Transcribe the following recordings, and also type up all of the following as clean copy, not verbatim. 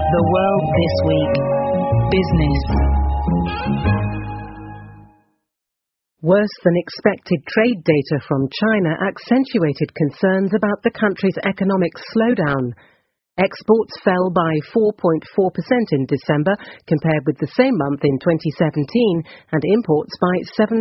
The World This Week. Business. Worse than expected trade data from China accentuated concerns about the country's economic slowdown. Exports fell by 4.4% in December compared with the same month in 2017, and imports by 7.6%.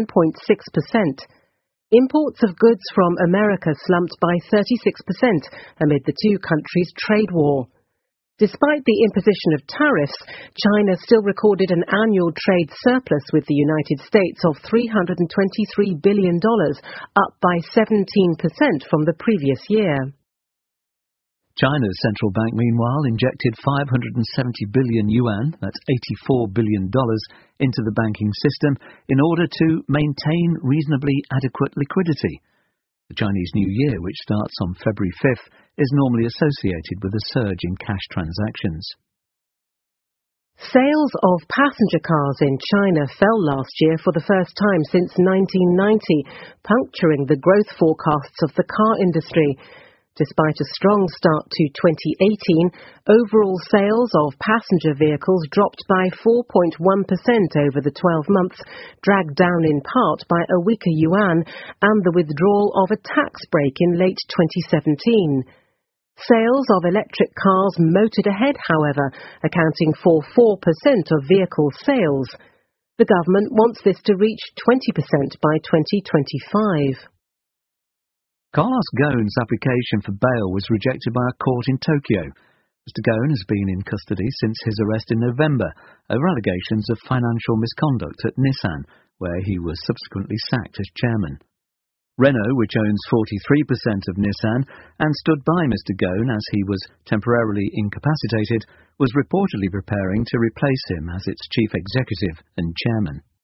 Imports of goods from America slumped by 36% amid the two countries' trade war. Despite the imposition of tariffs, China still recorded an annual trade surplus with the United States of $323 billion, up by 17% from the previous year. China's central bank, meanwhile, injected 570 billion yuan, that's $84 billion, into the banking system in order to maintain reasonably adequate liquidity. The Chinese New Year, which starts on February 5th, is normally associated with a surge in cash transactions. Sales of passenger cars in China fell last year for the first time since 1990, puncturing the growth forecasts of the car industry. Despite a strong start to 2018, overall sales of passenger vehicles dropped by 4.1% over the 12 months, dragged down in part by a weaker yuan and the withdrawal of a tax break in late 2017. Sales of electric cars motored ahead, however, accounting for 4% of vehicle sales. The government wants this to reach 20% by 2025. Carlos Ghosn's application for bail was rejected by a court in Tokyo. Mr. Ghosn has been in custody since his arrest in November over allegations of financial misconduct at Nissan, where he was subsequently sacked as chairman. Renault, which owns 43% of Nissan and stood by Mr. Ghosn as he was temporarily incapacitated, was reportedly preparing to replace him as its chief executive and chairman.